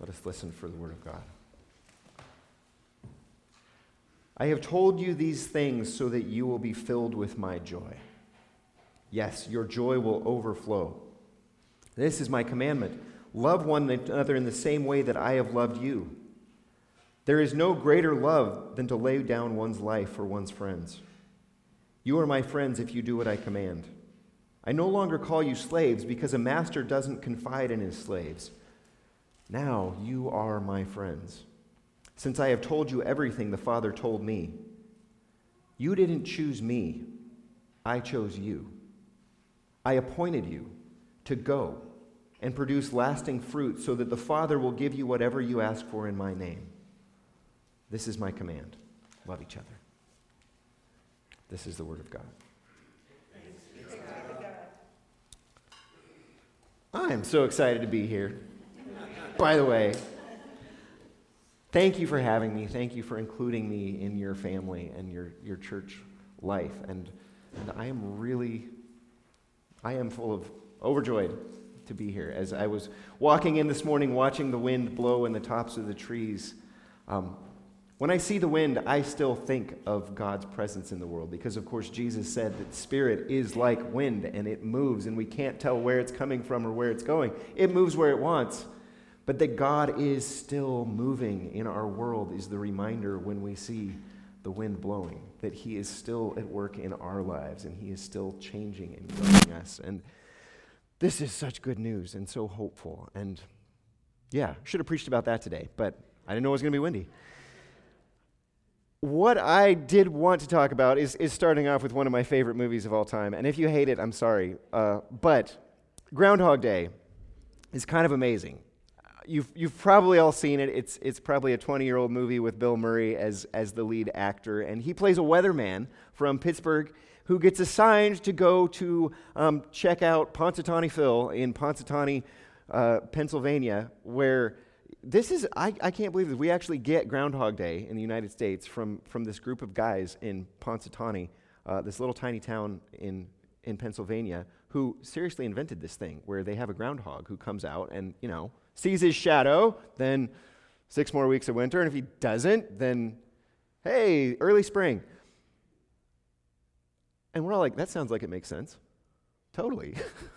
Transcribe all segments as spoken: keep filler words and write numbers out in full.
Let us listen for the word of God. I have told you these things so that you will be filled with my joy. Yes, your joy will overflow. This is my commandment. Love one another in the same way that I have loved you. There is no greater love than to lay down one's life for one's friends. You are my friends if you do what I command. I no longer call you slaves because a master doesn't confide in his slaves. Now you are my friends, since I have told you everything the Father told me. You didn't choose me, I chose you. I appointed you to go and produce lasting fruit so that the Father will give you whatever you ask for in my name. This is my command. Love each other. This is the word of God. I'm so excited to be here. By the way, thank you for having me. Thank you for including me in your family and your, your church life. And, and I am really, I am full of overjoyed to be here. As I was walking in this morning, watching the wind blow in the tops of the trees, um, when I see the wind, I still think of God's presence in the world because, of course, Jesus said that spirit is like wind and it moves and we can't tell where it's coming from or where it's going. It moves where it wants. But that God is still moving in our world is the reminder when we see the wind blowing, that he is still at work in our lives and he is still changing and growing us. And this is such good news and so hopeful. And yeah, should have preached about that today, but I didn't know it was going to be windy. What I did want to talk about is, is starting off with one of my favorite movies of all time. And if you hate it, I'm sorry. Uh, but Groundhog Day is kind of amazing. You've you've probably all seen it. It's it's probably a twenty-year-old movie with Bill Murray as as the lead actor, and he plays a weatherman from Pittsburgh who gets assigned to go to um, check out Punxsutawney Phil in Punxsutawney, uh, Pennsylvania, where this is I, I can't believe this. We actually get Groundhog Day in the United States from from this group of guys in Punxsutawney, uh, this little tiny town in in Pennsylvania, who seriously invented this thing where they have a groundhog who comes out and you know. sees his shadow, then six more weeks of winter, and if he doesn't, then, hey, early spring. And we're all like, that sounds like it makes sense. Totally.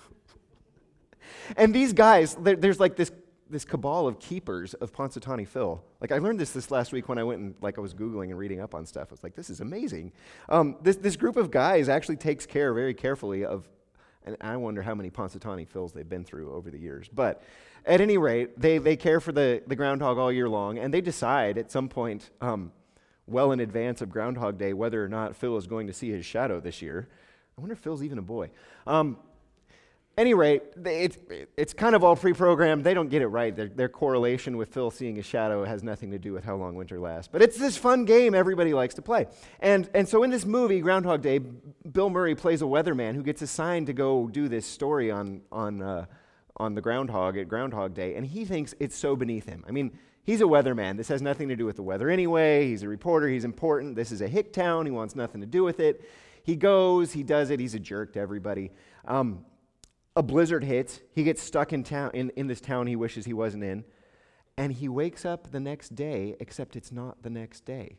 And these guys, there, there's like this this cabal of keepers of Punxsutawney Phil. Like, I learned this this last week when I went and, like, I was Googling and reading up on stuff. I was like, this is amazing. Um, this, this group of guys actually takes care very carefully of, and I wonder how many Punxsutawney Phils they've been through over the years, but at any rate, they, they care for the, the groundhog all year long, and they decide at some point, um, well in advance of Groundhog Day, whether or not Phil is going to see his shadow this year. I wonder if Phil's even a boy. Um, any rate, it's, it's kind of all pre-programmed. They don't get it right. Their, their correlation with Phil seeing his shadow has nothing to do with how long winter lasts. But it's this fun game everybody likes to play. And, and so in this movie, Groundhog Day, Bill Murray plays a weatherman who gets assigned to go do this story on on uh, on the groundhog at Groundhog Day, and he thinks it's so beneath him. I mean, he's a weatherman. This has nothing to do with the weather anyway. He's a reporter. He's important. This is a hick town. He wants nothing to do with it. He goes. He does it. He's a jerk to everybody. Um, a blizzard hits. He gets stuck in town in, in this town he wishes he wasn't in, and he wakes up the next day, except it's not the next day.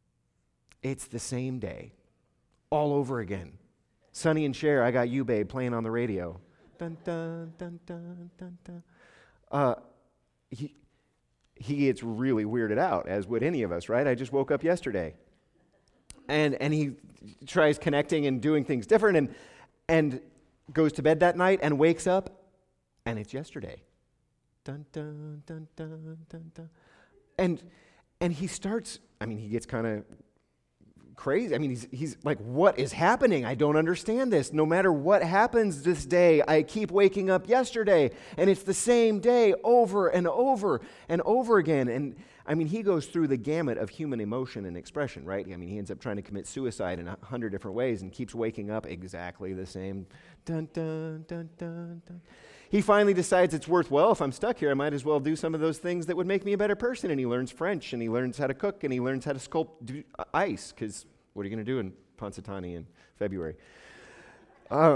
It's the same day, all over again. Sonny and Cher, I Got You, Babe, playing on the radio. Dun, dun, dun, dun, dun, dun. Uh, he, he gets really weirded out, as would any of us, right? I just woke up yesterday. And and he tries connecting and doing things different and and goes to bed that night and wakes up, and it's yesterday. Dun, dun, dun, dun, dun, dun. And, and he starts, I mean, he gets kind of crazy. I mean, he's he's like, what is happening? I don't understand this. No matter what happens this day, I keep waking up yesterday, and it's the same day over and over and over again. And I mean, he goes through the gamut of human emotion and expression, right? I mean, he ends up trying to commit suicide in a hundred different ways and keeps waking up exactly the same. Dun, dun, dun, dun, dun. He finally decides it's worthwhile. If I'm stuck here, I might as well do some of those things that would make me a better person. And he learns French, and he learns how to cook, and he learns how to sculpt do, uh, ice, because what are you going to do in Punxsutawney in February? Uh,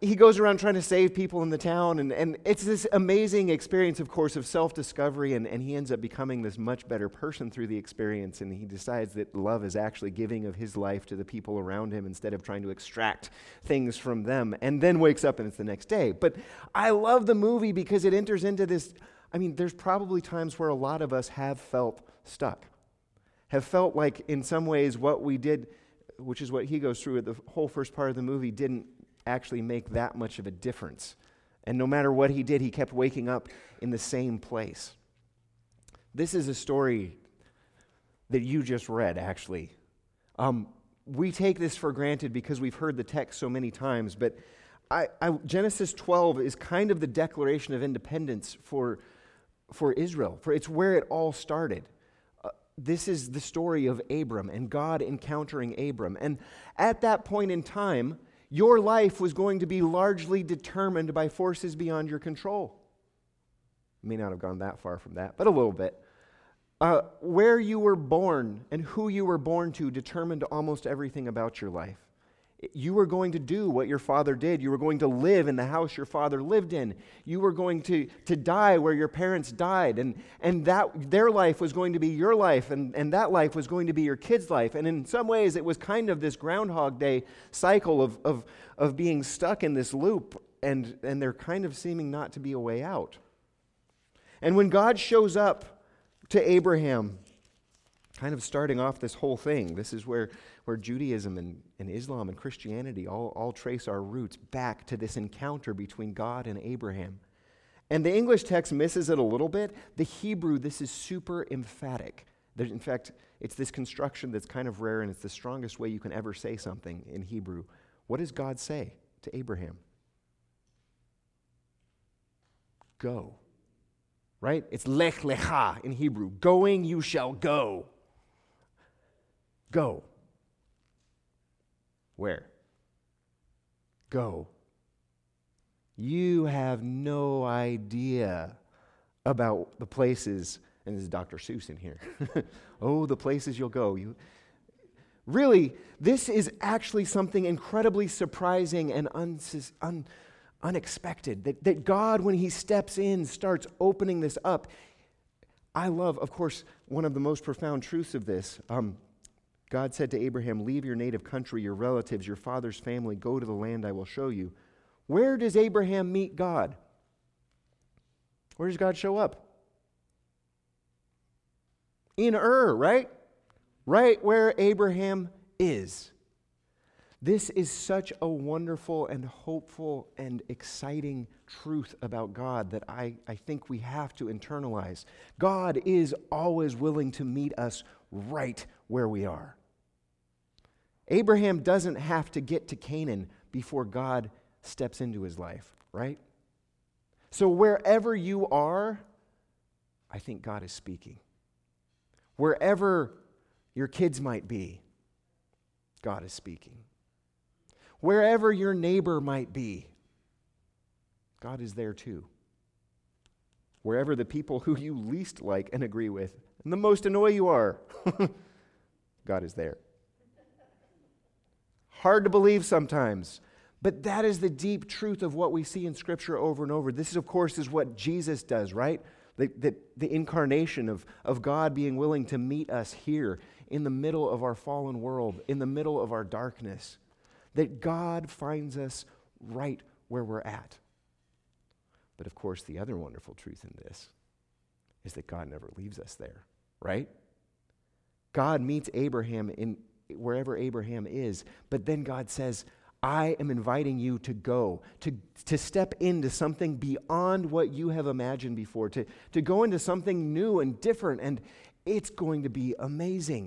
he goes around trying to save people in the town, and, and it's this amazing experience, of course, of self-discovery, and, and he ends up becoming this much better person through the experience, and he decides that love is actually giving of his life to the people around him instead of trying to extract things from them, and then wakes up and it's the next day. But I love the movie because it enters into this, I mean, there's probably times where a lot of us have felt stuck, have felt like in some ways what we did, which is what he goes through at the whole first part of the movie, didn't actually make that much of a difference. And no matter what he did, he kept waking up in the same place. This is a story that you just read, actually. Um, we take this for granted because we've heard the text so many times, but I, I, Genesis twelve is kind of the declaration of independence for, for Israel. For it's where it all started. Uh, this is the story of Abram and God encountering Abram. And at that point in time, your life was going to be largely determined by forces beyond your control. You may not have gone that far from that, but a little bit. Uh, where you were born and who you were born to determined almost everything about your life. You were going to do what your father did. You were going to live in the house your father lived in. You were going to, to die where your parents died. And, and that their life was going to be your life, and, and that life was going to be your kid's life. And in some ways, it was kind of this Groundhog Day cycle of, of, of being stuck in this loop, and, and there kind of seeming not to be a way out. And when God shows up to Abraham, kind of starting off this whole thing, this is where, where Judaism and, and Islam and Christianity all, all trace our roots back to this encounter between God and Abraham. And the English text misses it a little bit. The Hebrew, this is super emphatic. There's, in fact, it's this construction that's kind of rare, and it's the strongest way you can ever say something in Hebrew. What does God say to Abraham? Go. Right? It's lech lecha in Hebrew. Going, you shall go. Go. Where? Go. You have no idea about the places, and this is Doctor Seuss in here. Oh, the places you'll go. You, really, this is actually something incredibly surprising and un, un, unexpected. That, that God, when he steps in, starts opening this up. I love, of course, one of the most profound truths of this. Um, God said to Abraham, leave your native country, your relatives, your father's family, go to the land I will show you. Where does Abraham meet God? Where does God show up? In Ur, right? Right where Abraham is. This is such a wonderful and hopeful and exciting truth about God that I, I think we have to internalize. God is always willing to meet us right where we are. Abraham doesn't have to get to Canaan before God steps into his life, right? So wherever you are, I think God is speaking. Wherever your kids might be, God is speaking. Wherever your neighbor might be, God is there too. Wherever the people who you least like and agree with and the most annoy you are, God is there. Hard to believe sometimes, but that is the deep truth of what we see in Scripture over and over. This, is, of course, is what Jesus does, right? The, the, the incarnation of, of God being willing to meet us here in the middle of our fallen world, in the middle of our darkness. That God finds us right where we're at. But of course, the other wonderful truth in this is that God never leaves us there, right? God meets Abraham in wherever Abraham is, but then God says, I am inviting you to go, to, to step into something beyond what you have imagined before, to, to go into something new and different, and it's going to be amazing.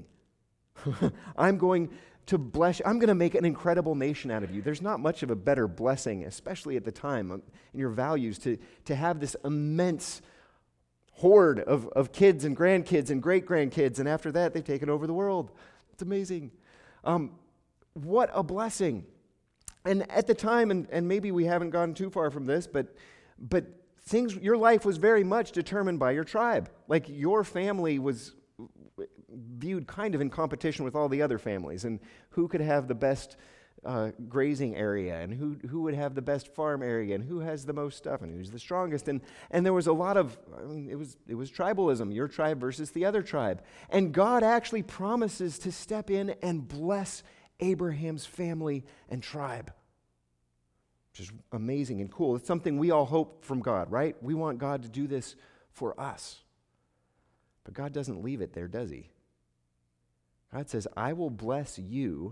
I'm going to bless you. I'm going to make an incredible nation out of you. There's not much of a better blessing, especially at the time in your values, to, to have this immense horde of, of kids and grandkids and great-grandkids, and after that, they've taken over the world. It's amazing. Um, what a blessing. And at the time, and, and maybe we haven't gone too far from this, but but things, your life was very much determined by your tribe. Like your family was viewed kind of in competition with all the other families, and who could have the best uh, grazing area, and who who would have the best farm area, and who has the most stuff, and who's the strongest. And and there was a lot of, I mean, it was it was tribalism, your tribe versus the other tribe. And God actually promises to step in and bless Abraham's family and tribe, which is amazing and cool. It's something we all hope from God, right? We want God to do this for us. But God doesn't leave it there, does he? God says, I will bless you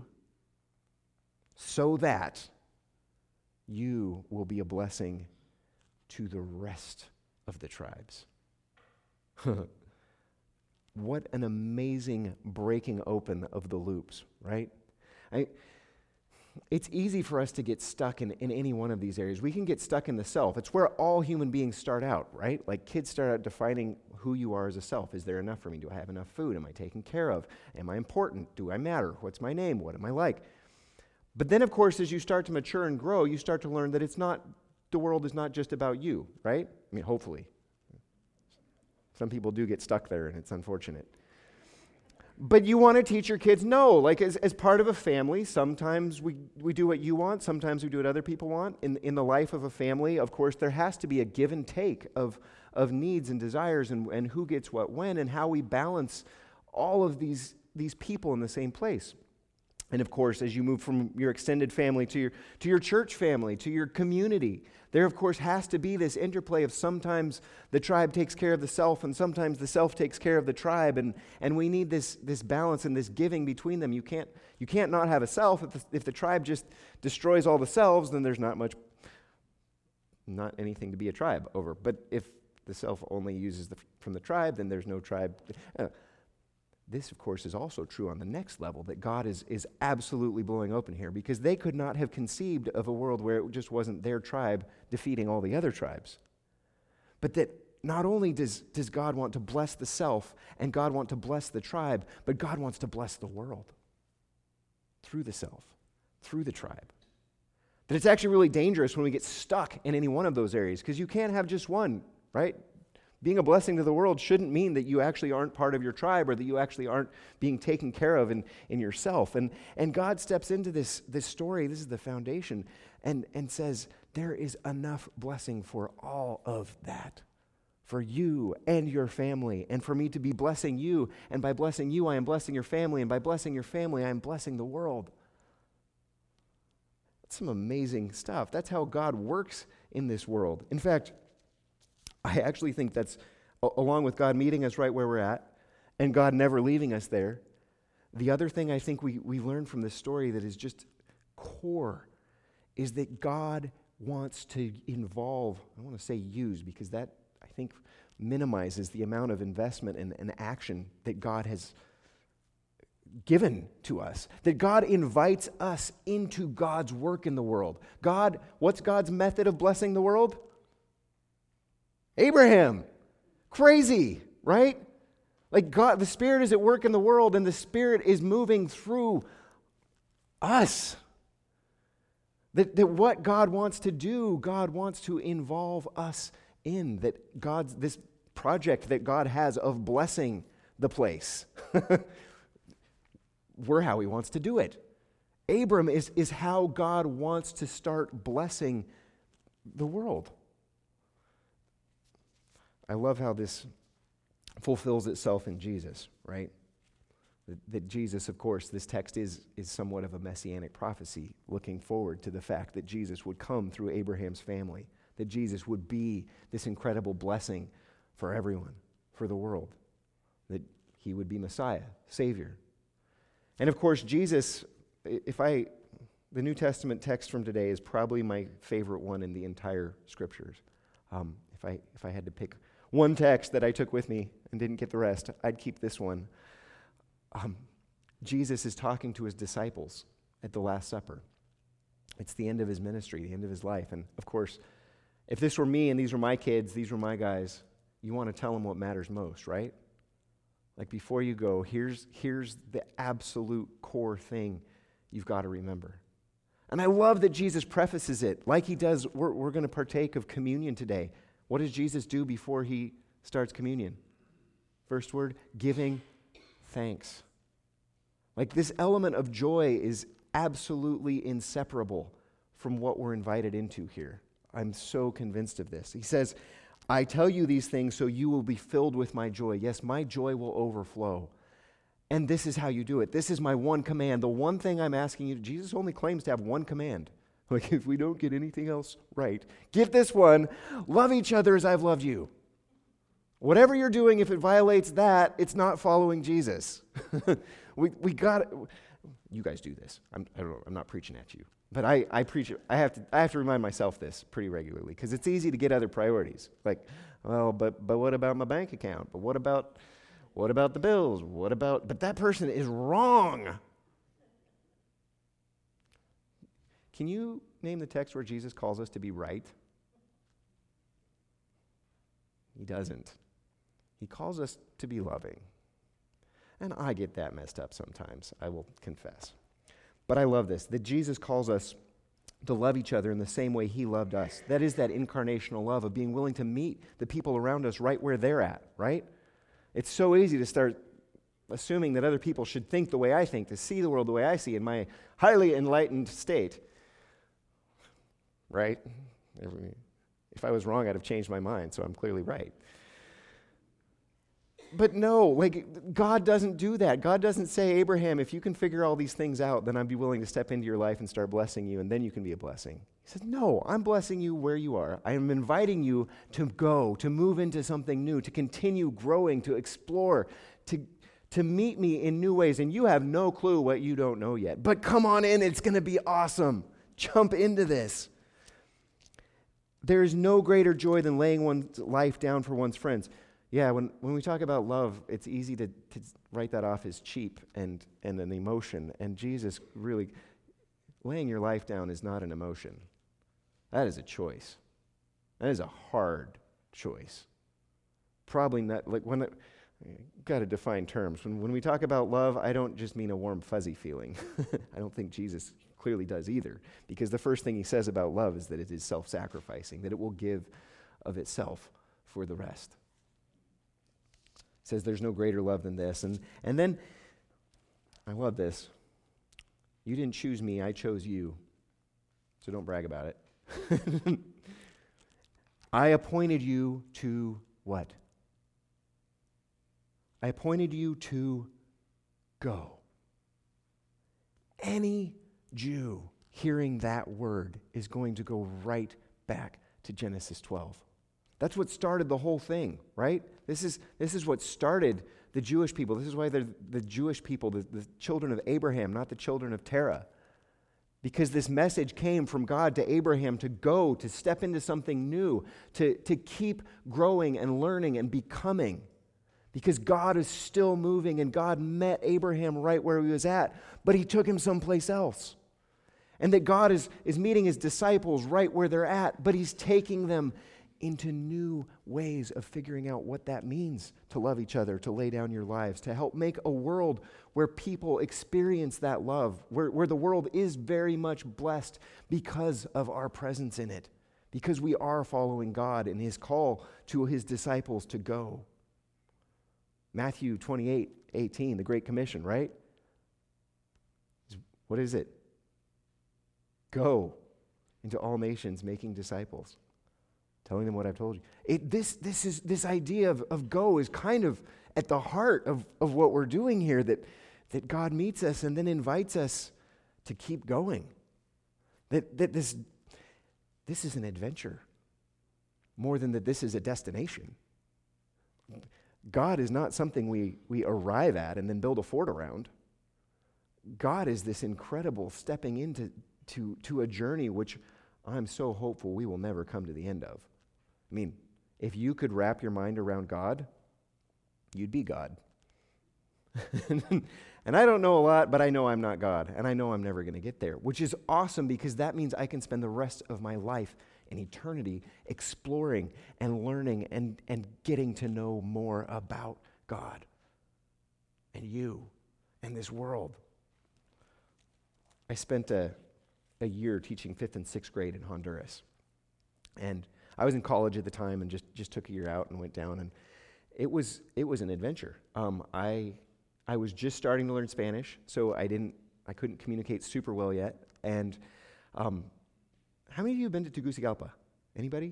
so that you will be a blessing to the rest of the tribes. What an amazing breaking open of the loops, right? I, it's easy for us to get stuck in, in any one of these areas. We can get stuck in the self. It's where all human beings start out, right? Like kids start out defining who you are as a self. Is there enough for me? Do I have enough food? Am I taken care of? Am I important? Do I matter? What's my name? What am I like? But then, of course, as you start to mature and grow, you start to learn that it's not, the world is not just about you, right? I mean, hopefully. Some people do get stuck there, and it's unfortunate. But you want to teach your kids, no, like as, as part of a family, sometimes we, we do what you want, sometimes we do what other people want. In, in the life of a family, of course, there has to be a give and take of, of needs and desires and, and who gets what when and how we balance all of these, these people in the same place. And of course, as you move from your extended family to your to your church family, to your community, there of course has to be this interplay of sometimes the tribe takes care of the self and sometimes the self takes care of the tribe, and, and we need this, this balance and this giving between them. You can't you can't not have a self. If the, if the tribe just destroys all the selves, then there's not much, not anything to be a tribe over. But if the self only uses the, from the tribe, then there's no tribe. Uh, This, of course, is also true on the next level, that God is, is absolutely blowing open here, because they could not have conceived of a world where it just wasn't their tribe defeating all the other tribes. But that not only does, does God want to bless the self and God want to bless the tribe, but God wants to bless the world through the self, through the tribe. That it's actually really dangerous when we get stuck in any one of those areas, because you can't have just one, right? Being a blessing to the world shouldn't mean that you actually aren't part of your tribe or that you actually aren't being taken care of in, in yourself. And, and God steps into this, this story, this is the foundation, and, and says, there is enough blessing for all of that, for you and your family, and for me to be blessing you, and by blessing you, I am blessing your family, and by blessing your family, I am blessing the world. That's some amazing stuff. That's how God works in this world. In fact, I actually think that's, along with God meeting us right where we're at, and God never leaving us there, the other thing I think we, we learn from this story that is just core is that God wants to involve, I want to say use, because that, I think, minimizes the amount of investment and, and action that God has given to us. That God invites us into God's work in the world. God, what's God's method of blessing the world? Abraham. Crazy, right? Like God, the Spirit is at work in the world, and the Spirit is moving through us. That, that what God wants to do, God wants to involve us in. That God's, this project that God has of blessing the place, we're how He wants to do it. Abram is, is how God wants to start blessing the world. I love how this fulfills itself in Jesus, right? That, that Jesus, of course, this text is, is somewhat of a messianic prophecy, looking forward to the fact that Jesus would come through Abraham's family, that Jesus would be this incredible blessing for everyone, for the world, that He would be Messiah, Savior. And of course, Jesus, if I, the New Testament text from today is probably my favorite one in the entire Scriptures. Um, if I if I had to pick one text that I took with me and didn't get the rest, I'd keep this one. Um, Jesus is talking to His disciples at the Last Supper. It's the end of His ministry, the end of His life. And of course, if this were me and these were my kids, these were my guys, you want to tell them what matters most, right? Like before you go, here's, here's the absolute core thing you've got to remember. And I love that Jesus prefaces it like He does. We're, we're going to partake of communion today. What does Jesus do before He starts communion? First word, giving thanks. Like this element of joy is absolutely inseparable from what we're invited into here. I'm so convinced of this. He says, I tell you these things so you will be filled with my joy. Yes, my joy will overflow. And this is how you do it. This is my one command. The one thing I'm asking you, Jesus only claims to have one command. Like, if we don't get anything else right, get this one: love each other as I've loved you. Whatever you're doing, if it violates that, it's not following Jesus. we we got you guys do this. I'm I don't know, I'm not preaching at you, but I I preach it. I have to I have to remind myself this pretty regularly because it's easy to get other priorities. Like, well, but but what about my bank account? But what about what about the bills? What about? But that person is wrong. Can you name the text where Jesus calls us to be right? He doesn't. He calls us to be loving. And I get that messed up sometimes, I will confess. But I love this, that Jesus calls us to love each other in the same way he loved us. That is that incarnational love of being willing to meet the people around us right where they're at, right? It's so easy to start assuming that other people should think the way I think, to see the world the way I see in my highly enlightened state. Right? If I was wrong, I'd have changed my mind, so I'm clearly right. But no, like, God doesn't do that. God doesn't say, Abraham, if you can figure all these things out, then I'd be willing to step into your life and start blessing you, and then you can be a blessing. He says, no, I'm blessing you where you are. I am inviting you to go, to move into something new, to continue growing, to explore, to, to meet me in new ways, and you have no clue what you don't know yet. But come on in, it's going to be awesome. Jump into this. There is no greater joy than laying one's life down for one's friends. Yeah, when, when we talk about love, it's easy to, to write that off as cheap and, and an emotion. And Jesus really, laying your life down is not an emotion. That is a choice. That is a hard choice. Probably not, like when, it, got to define terms. When, when we talk about love, I don't just mean a warm, fuzzy feeling. I don't think Jesus clearly does either, because the first thing he says about love is that it is self-sacrificing, that it will give of itself for the rest. He says there's no greater love than this. And, and then, I love this, you didn't choose me, I chose you, so don't brag about it. I appointed you to what? I appointed you to go. Any Jew hearing that word is going to go right back to Genesis twelve. That's what started the whole thing, right? This is this is what started the Jewish people. This is why they're the Jewish people, the, the children of Abraham, not the children of Terah. Because this message came from God to Abraham to go, to step into something new, to, to keep growing and learning and becoming. Because God is still moving, and God met Abraham right where he was at, but he took him someplace else. And that God is, is meeting his disciples right where they're at, but he's taking them into new ways of figuring out what that means to love each other, to lay down your lives, to help make a world where people experience that love, where, where the world is very much blessed because of our presence in it, because we are following God and his call to his disciples to go. Matthew twenty-eight eighteen, the Great Commission, right? What is it? Go into all nations, making disciples, telling them what I've told you. It, this, this, is, this idea of, of go is kind of at the heart of, of what we're doing here, that, that God meets us and then invites us to keep going. That, that this, this is an adventure, more than that this is a destination. God is not something we, we arrive at and then build a fort around. God is this incredible stepping into to, to a journey which I'm so hopeful we will never come to the end of. I mean, if you could wrap your mind around God, you'd be God. And I don't know a lot, but I know I'm not God, and I know I'm never going to get there, which is awesome because that means I can spend the rest of my life and eternity exploring and learning and, and getting to know more about God and you and this world. I spent a, a year teaching fifth and sixth grade in Honduras. And I was in college at the time and just, just took a year out and went down. And it was it was an adventure. Um, I I was just starting to learn Spanish, so I didn't I couldn't communicate super well yet. And um, how many of you have been to Tegucigalpa? Anybody?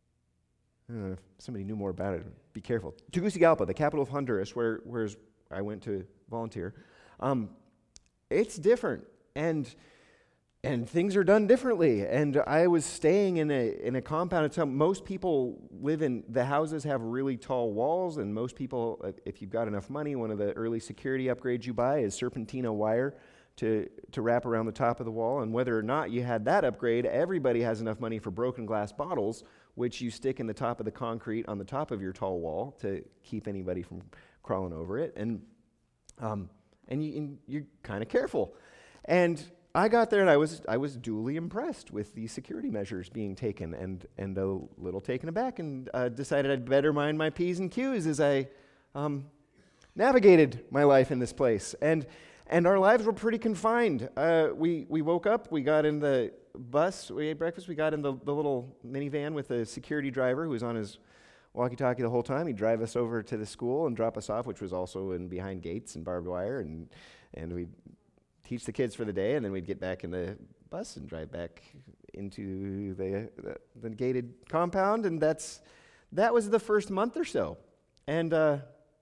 I don't know if somebody knew more about it. Be careful. Tegucigalpa, the capital of Honduras, where where's I went to volunteer. Um, it's different, and and things are done differently. And I was staying in a in a compound. It's how most people live in. The houses have really tall walls, and most people, if you've got enough money, one of the early security upgrades you buy is serpentina wire to to wrap around the top of the wall. And whether or not you had that upgrade, everybody has enough money for broken glass bottles, which you stick in the top of the concrete on the top of your tall wall to keep anybody from crawling over it. And um, and, you, and you're kind of careful. And I got there and I was I was duly impressed with the security measures being taken, and and a little taken aback, and uh, decided I'd better mind my P's and Q's as I um, navigated my life in this place. And and our lives were pretty confined. Uh, we we woke up, we got in the bus, we ate breakfast, we got in the, the little minivan with the security driver who was on his walkie-talkie the whole time. He'd drive us over to the school and drop us off, which was also in behind gates and barbed wire, and and we'd teach the kids for the day, and then we'd get back in the bus and drive back into the, the, the gated compound, and that's that was the first month or so. And uh,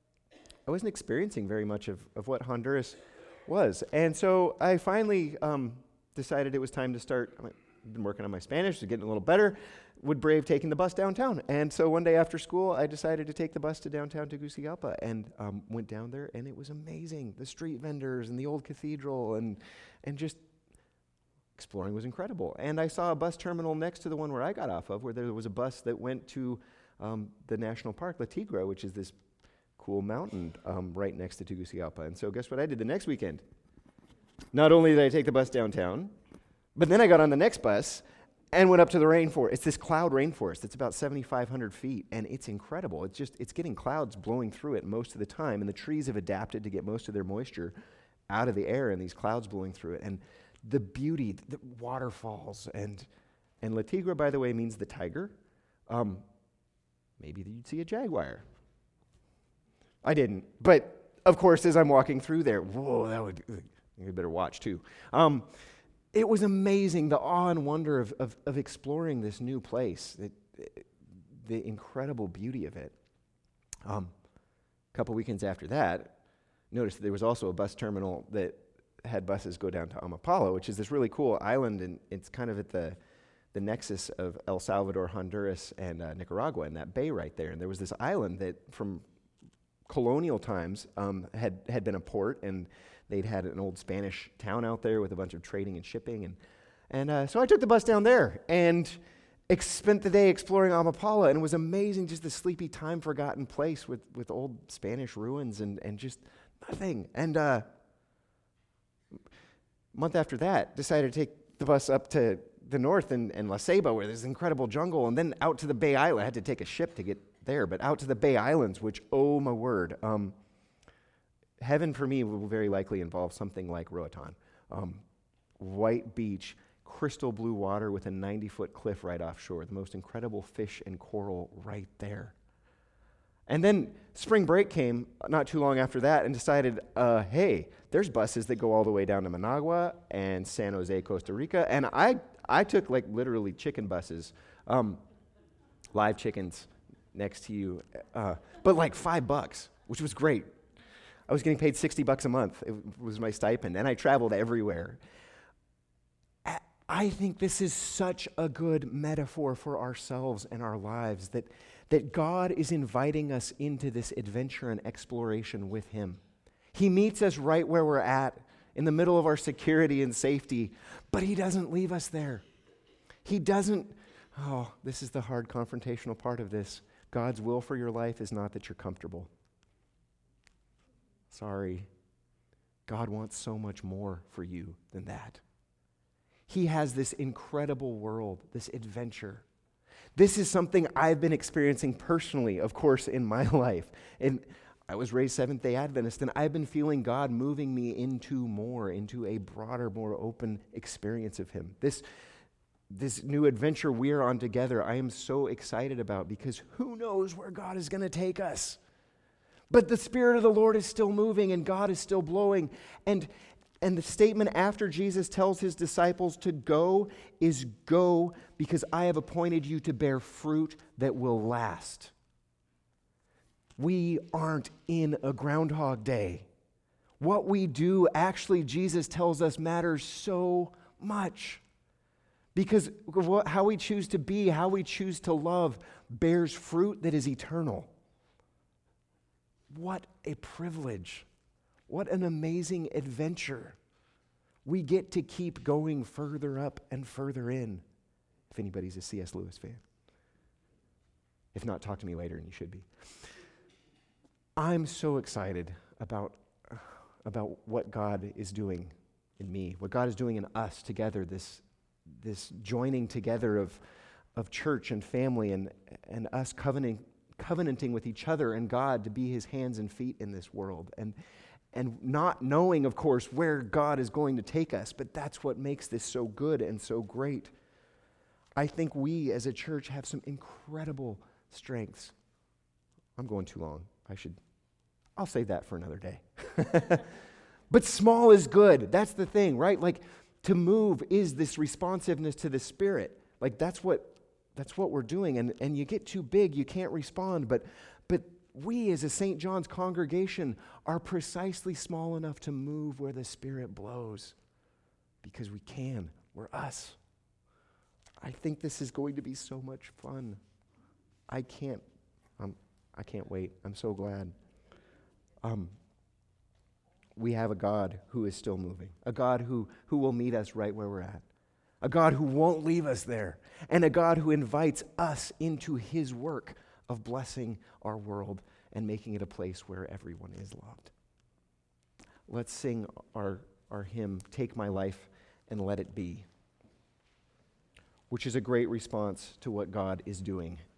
I wasn't experiencing very much of, of what Honduras was. And so I finally um, decided it was time to start. I've been working on my Spanish, was getting a little better, would brave taking the bus downtown. And so one day after school, I decided to take the bus to downtown Tegucigalpa, and um, went down there, and it was amazing. The street vendors and the old cathedral, and and just exploring was incredible. And I saw a bus terminal next to the one where I got off of, where there was a bus that went to um, the national park, La Tigra, which is this cool mountain um, right next to Tegucigalpa. And so guess what I did the next weekend? Not only did I take the bus downtown, but then I got on the next bus and went up to the rainforest. It's this cloud rainforest. It's about seventy-five hundred feet, and it's incredible. It's just, it's getting clouds blowing through it most of the time, and the trees have adapted to get most of their moisture out of the air, and these clouds blowing through it. And the beauty, the waterfalls, and and La Tigra, by the way, means the tiger. Um, maybe you'd see a jaguar. I didn't, but of course, as I'm walking through there, whoa, that would, you better watch too. Um, It was amazing, the awe and wonder of, of, of exploring this new place, the, the incredible beauty of it. Um, a couple weekends after that, noticed that there was also a bus terminal that had buses go down to Amapala, which is this really cool island, and it's kind of at the, the nexus of El Salvador, Honduras, and uh, Nicaragua, in that bay right there. And there was this island that, from colonial times, um, had, had been a port, and they'd had an old Spanish town out there with a bunch of trading and shipping. And and uh, so I took the bus down there and ex- spent the day exploring Amapala, and it was amazing, just the sleepy, time-forgotten place with, with old Spanish ruins and, and just nothing. And uh, a month after that, decided to take the bus up to the north and, and La Ceiba, where there's incredible jungle, and then out to the Bay Island. I had to take a ship to get there, but out to the Bay Islands, which, oh my word, um, heaven for me will very likely involve something like Roatan. Um, white beach, crystal blue water with a ninety-foot cliff right offshore, the most incredible fish and coral right there. And then spring break came not too long after that, and decided, uh, hey, there's buses that go all the way down to Managua and San Jose, Costa Rica, and I I took like literally chicken buses, um, live chickens next to you, uh, but like five bucks, which was great. I was getting paid sixty bucks a month. It was my stipend, and I traveled everywhere. I think this is such a good metaphor for ourselves and our lives, that, that God is inviting us into this adventure and exploration with Him. He meets us right where we're at, in the middle of our security and safety, but He doesn't leave us there. He doesn't, oh, this is the hard confrontational part of this. God's will for your life is not that you're comfortable. Sorry. God wants so much more for you than that. He has this incredible world, this adventure. This is something I've been experiencing personally, of course, in my life. And I was raised Seventh-day Adventist, and I've been feeling God moving me into more, into a broader, more open experience of Him. This, this new adventure we're on together, I am so excited about, because who knows where God is going to take us? But the Spirit of the Lord is still moving, and God is still blowing. And And the statement after Jesus tells his disciples to go is go because I have appointed you to bear fruit that will last. We aren't in a Groundhog Day. What we do, actually, Jesus tells us, matters so much. Because how we choose to be, how we choose to love, bears fruit that is eternal. What a privilege. What an amazing adventure. We get to keep going further up and further in. If anybody's a C S Lewis fan. If not, talk to me later, and you should be. I'm so excited about, about what God is doing in me, what God is doing in us together, this, this joining together of, of church and family and, and us covenanting, covenanting with each other and God to be his hands and feet in this world. And, and not knowing, of course, where God is going to take us, but that's what makes this so good and so great. I think we as a church have some incredible strengths. I'm going too long. I should, I'll save that for another day. But small is good. That's the thing, right? Like, to move is this responsiveness to the Spirit. Like, that's what that's what we're doing. And, and you get too big, you can't respond. But, but we as a Saint John's congregation are precisely small enough to move where the Spirit blows. Because we can. We're us. I think this is going to be so much fun. I can't, um, I can't wait. I'm so glad. Um, we have a God who is still moving, a God who, who will meet us right where we're at, a God who won't leave us there, and a God who invites us into his work of blessing our world and making it a place where everyone is loved. Let's sing our, our hymn, Take My Life and Let It Be, which is a great response to what God is doing